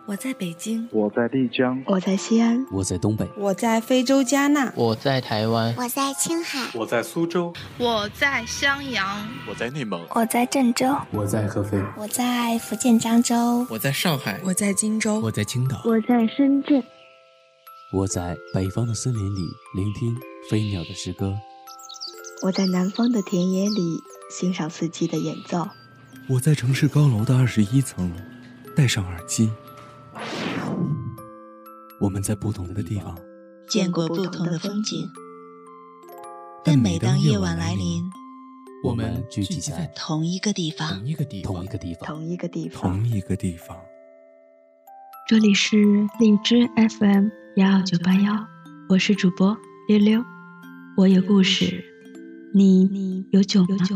我在北京， 我在丽江， 我在西安， 我在东北， 我在非洲加纳， 我在台湾， 我在青海， 我在苏州， 我在襄阳， 我在内蒙， 我在郑州， 我在合肥， 我在福建漳州， 我在上海， 我在荆州， 我在青岛， 我在深圳， 我在北方的森林里聆听飞鸟的诗歌， 我在南方的田野里欣赏四季的演奏， 我在城市高楼的21层戴上耳机。我们在不同的地方见过不同的风景，但每当夜晚来临， 我们聚集在同一个地方。 这里是荔枝 FM 12981，我是主播溜溜，我有故事，你有酒吗？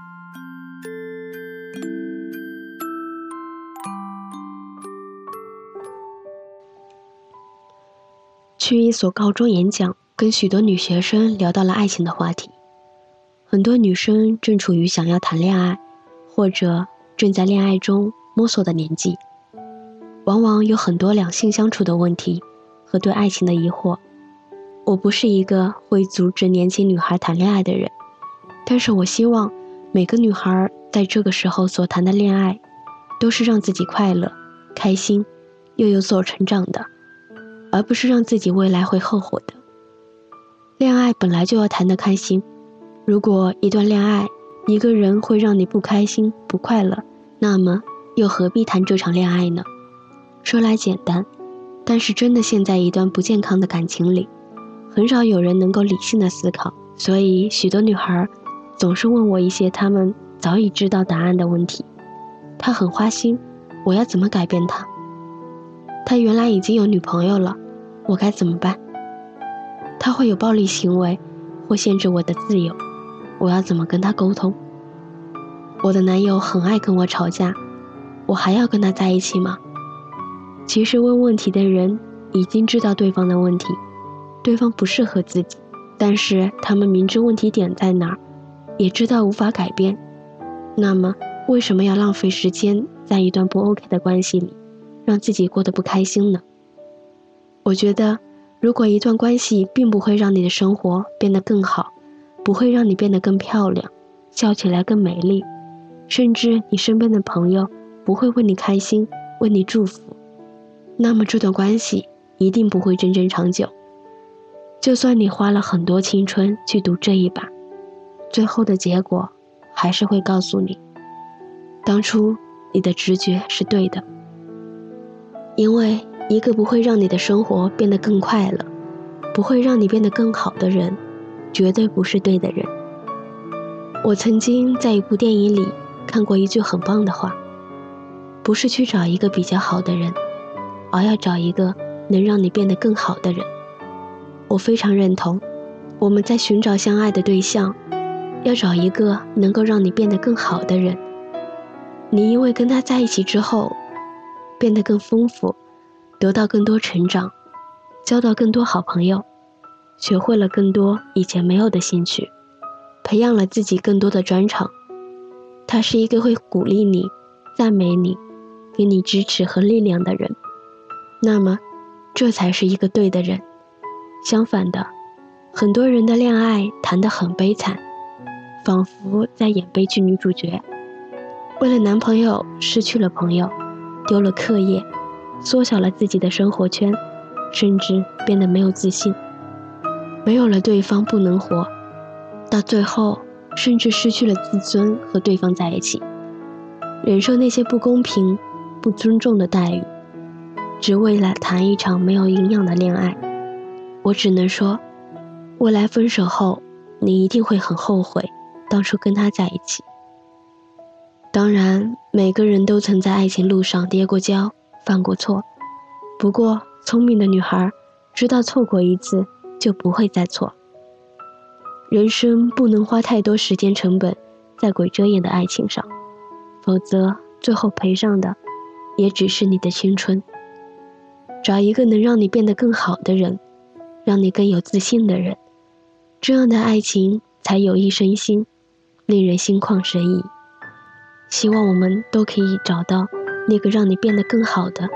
去一所高中演讲，跟许多女学生聊到了爱情的话题。很多女生正处于想要谈恋爱，或者正在恋爱中摸索的年纪，往往有很多两性相处的问题和对爱情的疑惑。我不是一个会阻止年轻女孩谈恋爱的人，但是我希望每个女孩在这个时候所谈的恋爱，都是让自己快乐、开心，又有所成长的，而不是让自己未来会后悔的。恋爱本来就要谈得开心，如果一段恋爱一个人会让你不开心不快乐，那么又何必谈这场恋爱呢？说来简单，但是真的陷在一段不健康的感情里，很少有人能够理性的思考。所以许多女孩总是问我一些她们早已知道答案的问题。她很花心，我要怎么改变她？她原来已经有女朋友了，我该怎么办？她会有暴力行为或限制我的自由，我要怎么跟她沟通？我的男友很爱跟我吵架，我还要跟他在一起吗？其实问问题的人已经知道对方的问题，对方不适合自己，但是他们明知问题点在哪儿，也知道无法改变，那么为什么要浪费时间在一段不 OK 的关系里，让自己过得不开心呢？我觉得如果一段关系并不会让你的生活变得更好，不会让你变得更漂亮，笑起来更美丽，甚至你身边的朋友不会为你开心，为你祝福，那么这段关系一定不会真正长久。就算你花了很多青春去赌这一把，最后的结果还是会告诉你，当初你的直觉是对的。因为一个不会让你的生活变得更快乐，不会让你变得更好的人，绝对不是对的人。我曾经在一部电影里看过一句很棒的话，不是去找一个比较好的人，而要找一个能让你变得更好的人。我非常认同，我们在寻找相爱的对象，要找一个能够让你变得更好的人。你因为跟他在一起之后，变得更丰富，得到更多成长，交到更多好朋友，学会了更多以前没有的兴趣，培养了自己更多的专长。他是一个会鼓励你、赞美你、给你支持和力量的人，那么这才是一个对的人。相反的，很多人的恋爱谈得很悲惨，仿佛在演悲剧女主角，为了男朋友失去了朋友，丢了课业，缩小了自己的生活圈，甚至变得没有自信，没有了对方不能活，到最后甚至失去了自尊和对方在一起，忍受那些不公平、不尊重的待遇，只为了谈一场没有营养的恋爱。我只能说，未来分手后，你一定会很后悔当初跟他在一起。当然，每个人都曾在爱情路上跌过跤，犯过错，不过聪明的女孩知道错过一次就不会再错。人生不能花太多时间成本在鬼遮眼的爱情上，否则最后赔上的也只是你的青春。找一个能让你变得更好的人，让你更有自信的人，这样的爱情才有益身心，令人心旷神怡。希望我们都可以找到那个让你变得更好的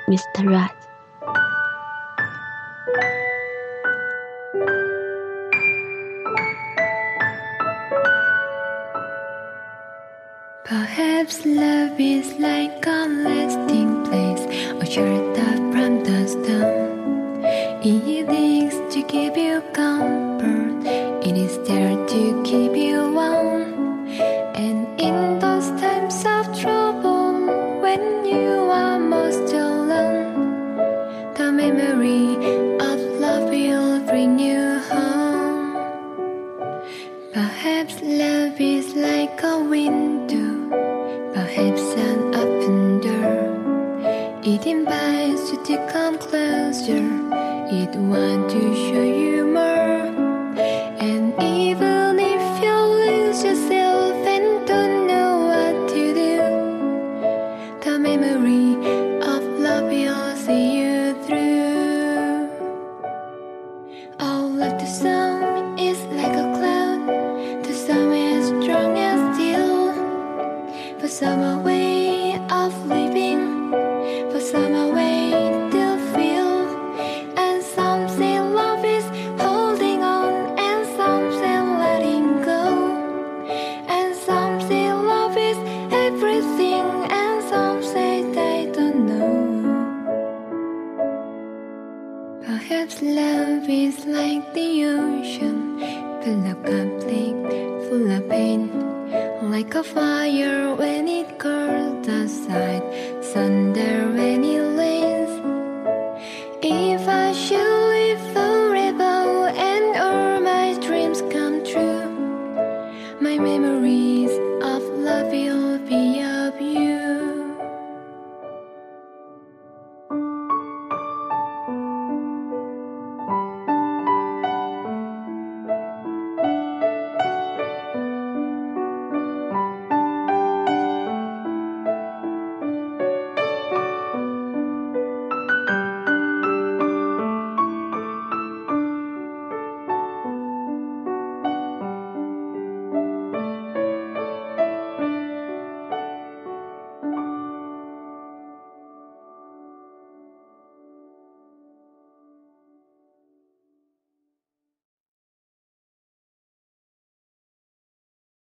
Mr. Right. Perhaps love is like a lasting place, or shelter from the storm. It is to give you comfort, it is there to keep you warm. And in those times of trouble, when you are most alone, the memory of love will bring you home. Perhaps love is like a window, perhaps an open door. It invites you to come closer, it wants to show you more. And even if you lose yourself and don't know what to do, the memory of love will see you through. All of the song is like a cloud, the song is strong and still. For some a way of living, for some a way to feel. And some say love is holding on, and some say letting go. And some say love is everything, and some say they don't know. Perhaps love is like the ocean, full of conflict, full of pain. Like a fire when it curls aside, thunder when it